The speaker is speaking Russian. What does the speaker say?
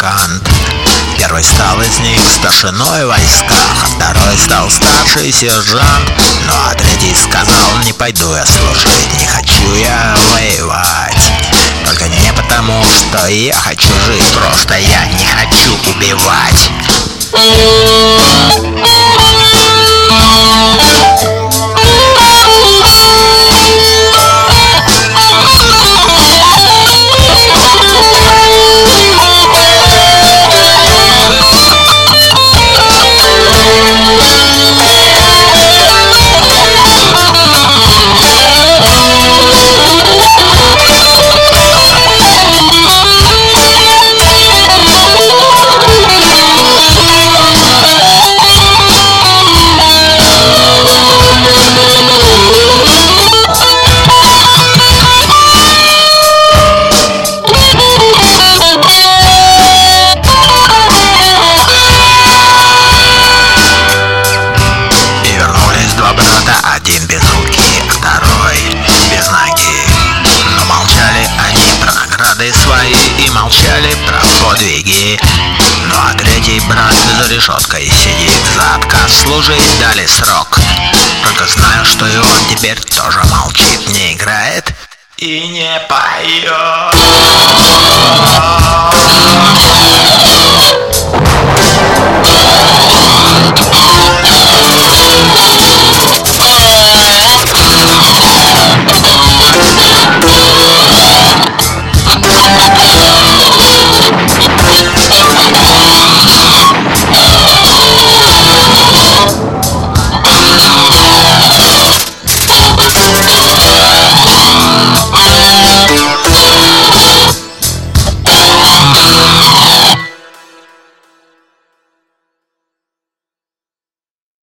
музыкант. Первый стал из них старшиной в войсках, а второй стал старший сержант. Ну а третий сказал: не пойду я служить, не хочу я воевать. Только не потому, что я хочу жить, просто я не хочу убивать. Один без руки, а второй без ноги. Но молчали они про награды свои и молчали про подвиги. Ну а третий брат за решеткой сидит, за отказ служить дали срок. Только знаю, что и он теперь тоже молчит, не играет и не поет.